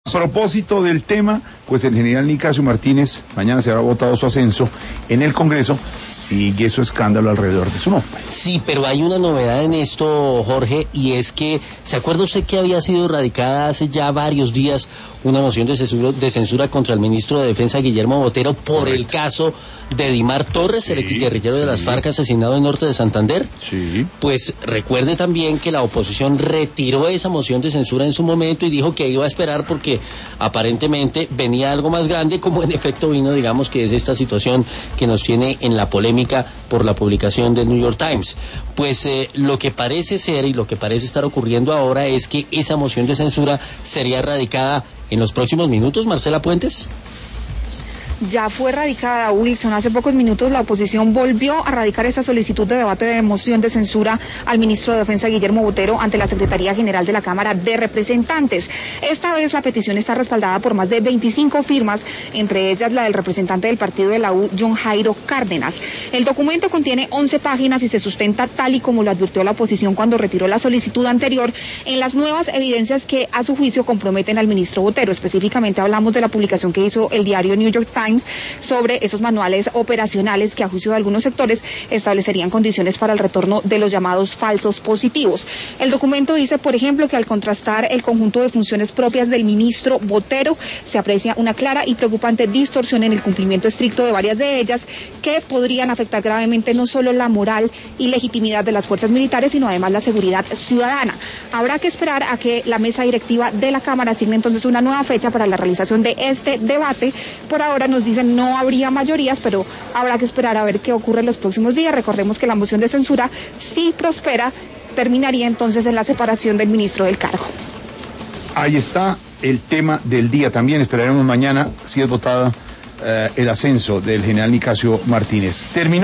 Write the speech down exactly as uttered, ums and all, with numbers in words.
A propósito del tema, pues el general Nicasio Martínez, mañana se habrá votado su ascenso en el Congreso, sigue su escándalo alrededor de su nombre. Sí, pero hay una novedad en esto, Jorge, y es que, ¿se acuerda usted que había sido radicada hace ya varios días una moción de censura, de censura contra el ministro de Defensa, Guillermo Botero, por Correcto. el caso de Dimar Torres, sí, el exguerrillero sí. de las FARC asesinado en Norte de Santander? Sí. Pues recuerde también que la oposición retiró esa moción de censura en su momento y dijo que iba a esperar porque aparentemente venía algo más grande, como en efecto vino, digamos, que es esta situación que nos tiene en la polémica por la publicación del New York Times. Pues eh, lo que parece ser y lo que parece estar ocurriendo ahora es que esa moción de censura sería radicada en los próximos minutos, Marcela Puentes. Ya fue radicada, Wilson. Hace pocos minutos la oposición volvió a radicar esta solicitud de debate de moción de censura al ministro de Defensa, Guillermo Botero, ante la Secretaría General de la Cámara de Representantes. Esta vez la petición está respaldada por más de veinticinco firmas, entre ellas la del representante del partido de la U, John Jairo Cárdenas. El documento contiene once páginas y se sustenta tal y como lo advirtió la oposición cuando retiró la solicitud anterior en las nuevas evidencias que a su juicio comprometen al ministro Botero. Específicamente hablamos de la publicación que hizo el diario New York Times sobre esos manuales operacionales que a juicio de algunos sectores establecerían condiciones para el retorno de los llamados falsos positivos. El documento dice, por ejemplo, que al contrastar el conjunto de funciones propias del ministro Botero, se aprecia una clara y preocupante distorsión en el cumplimiento estricto de varias de ellas que podrían afectar gravemente no solo la moral y legitimidad de las fuerzas militares, sino además la seguridad ciudadana. Habrá que esperar a que la mesa directiva de la Cámara asigne entonces una nueva fecha para la realización de este debate. Por ahora nos dicen no habría mayorías, pero habrá que esperar a ver qué ocurre en los próximos días. Recordemos que la moción de censura, si prospera, terminaría entonces en la separación del ministro del cargo. Ahí está el tema del día. También esperaremos mañana, si es votada, eh, el ascenso del general Nicasio Martínez. Terminó